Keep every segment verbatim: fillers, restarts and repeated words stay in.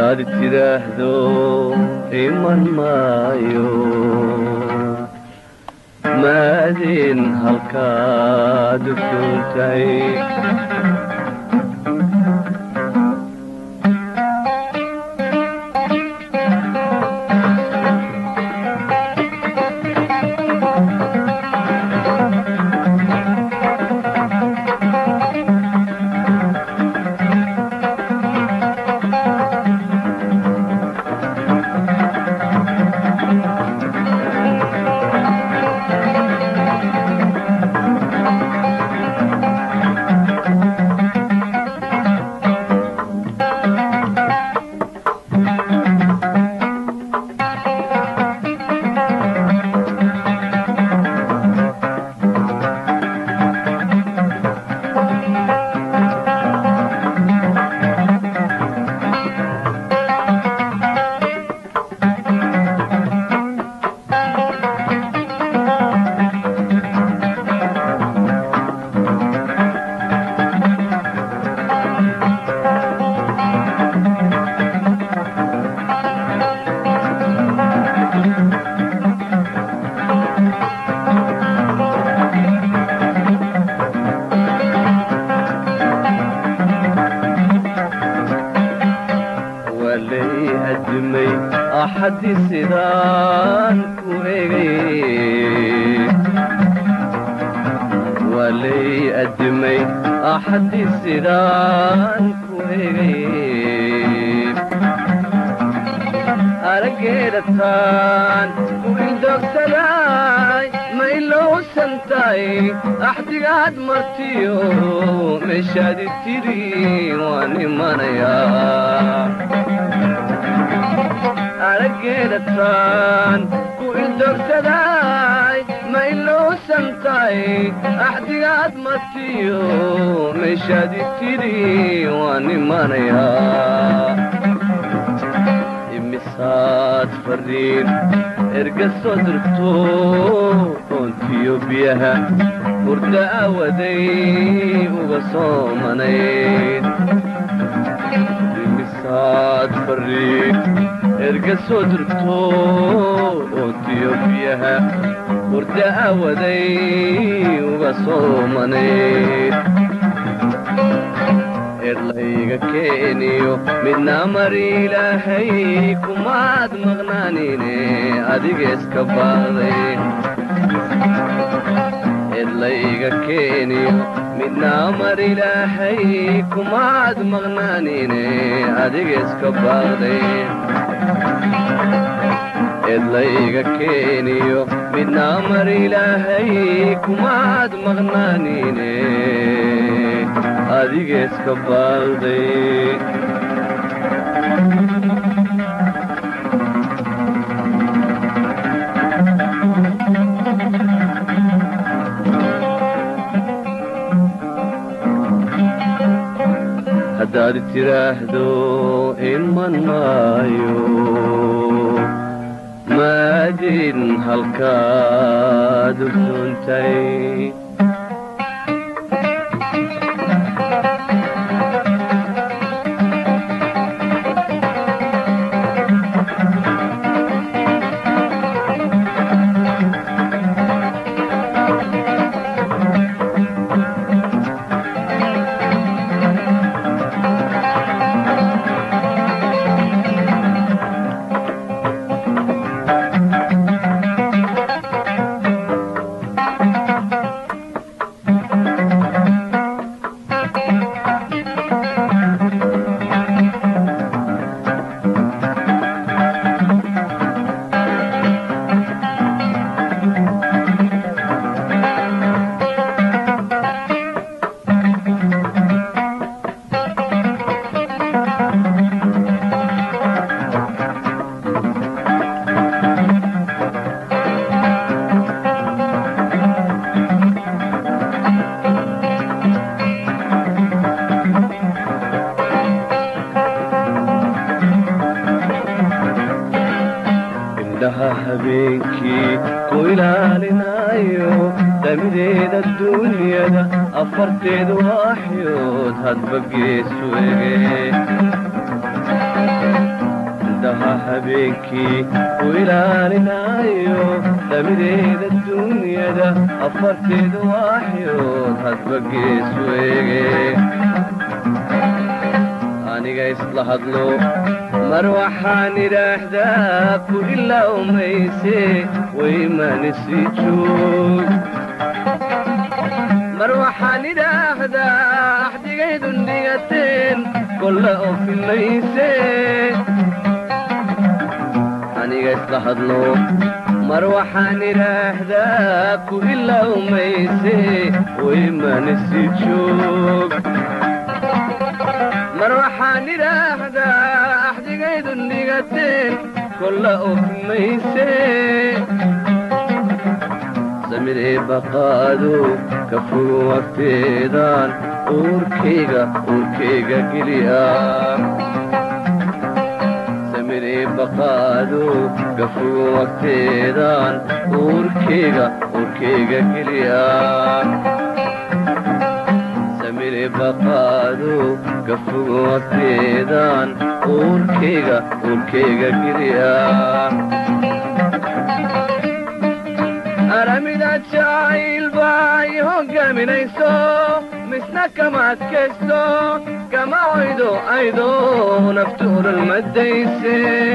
haddaad tidhaahdo iman maayo maadin halkaad ogtoontay أحد سيدان كويغي ولي أدمي أحد سيدان كويغي أرقيدتان وإندوك سلاي ميلو سنتاي أحدي قاد مرتيو مشادي تيري واني منايا أرقيدتان وإندوك سلاي ميلو سنتاي أحدي قاد مرتيو مشادي تيري واني منايا مسات فرين ارقى صدرتو انتيو بيها وردا ودي وبصومنين مسات فرين ارقى صدرتو انتيو بيها وردا ودي وبصومنين إرلايقا كينيو مدنا مري لهي كماد مغنانيني أديق اسكبالي إرلايقا كينيو مدنا مري لهي كماد مغنانيني أديق اسكبالي إرلايقا كينيو مدنا مري لهي كماد مغنانيني أديك اسكبالدي هدار تراهدو إمان مايو مادين هالكادو سنتي habeenkii ku ilaalinaayo damideeda duunyada afarteedu waaxyood hadba geesu ege habeenkii ku ilaalinaayo damideeda duunyada afarteeda waaxyood hadba geesu eege aniga isla hadlo mar waxaan idhaahdaa ku ilowmayse waymanisi joog mar waxaan idhaahdaa axdigaydun dhigateen kolla oo filmayse aniga isla hadlo mar waxaan idhaahdaa ku ilowmayse waymanisi joog mar waxaan idhaahdaa axdigaydun dhigateen kolla oo filmayse samiree baqaado ka fogo wafteedaan uurkayga uurkayga geliya samiree baqaado ka fogo wafteedaan uurkayga uurkayga geliya samiree baqaado ka fogo wafteedaan uurkayga uurkayga geliya aramida jacayl baa i hogaaminayso misna kama adkaysto kama oydo aydo naftu ololmadayse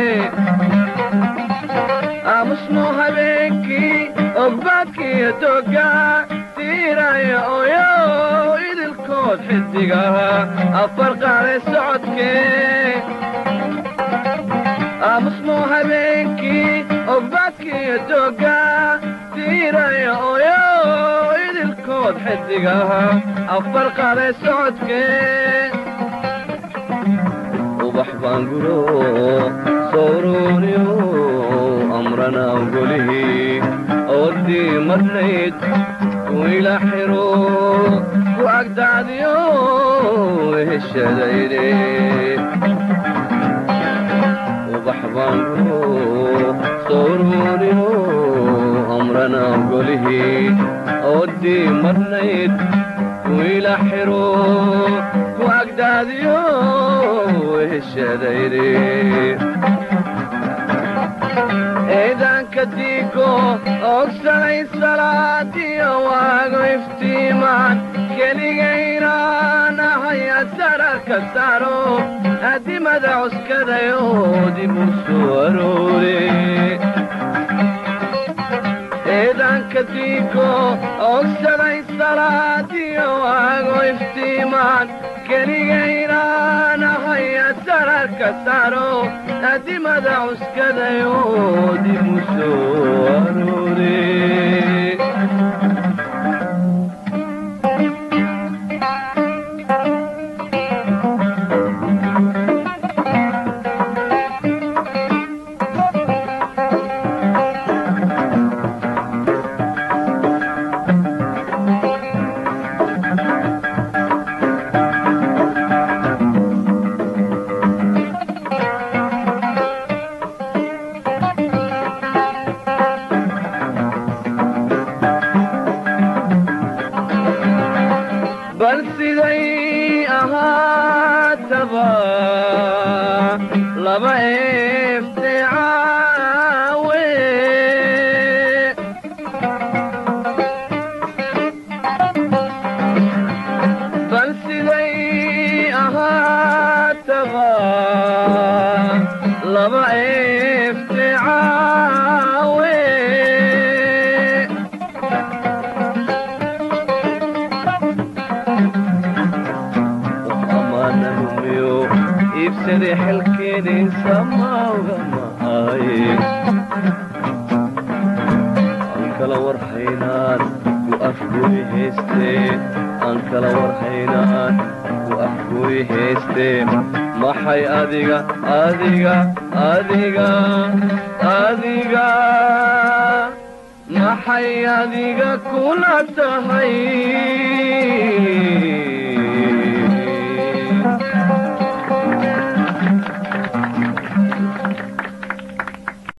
aamusno habeenkii ogbaadkiiyo doga tiiraya oyo idilkood xidigaha afar qaade socodkee aamusno habeenkii ogbaadkiiyo doga tiiraya oyo idilkood xidigaha afar qaade socodkee ubax baan guro sowruuniyo amrana ogolihii oodii marnayd ku ila xiro ku agdacdiyo heshadayde ubax baan guro sowruuniyo amrana ogolihii oodii marnayd ku ila xiro ku agdacdiyo heshadayde eedaanka diigo ogsanay salaadiyo waago iftiimaan keligaynaan ahaya sararka saaro adimada cuskadayo dib u soo aroore eedaanka diigo ogsanay salaadiyo waago iftiimaan keligaynaan ahaya sararka saaro adimada cuskadayo dib u soo aroore bal siday ahaataba laba efteecaawe bal siday ahaataba laba efteecaawe ibsade xelkeeni samawga maaye aan kala warhaynaan ku afgooy heeste aan kala warhaynaan ku afgooy heeste maxay adiga adiga adiga adiga maxay adiga kula tahay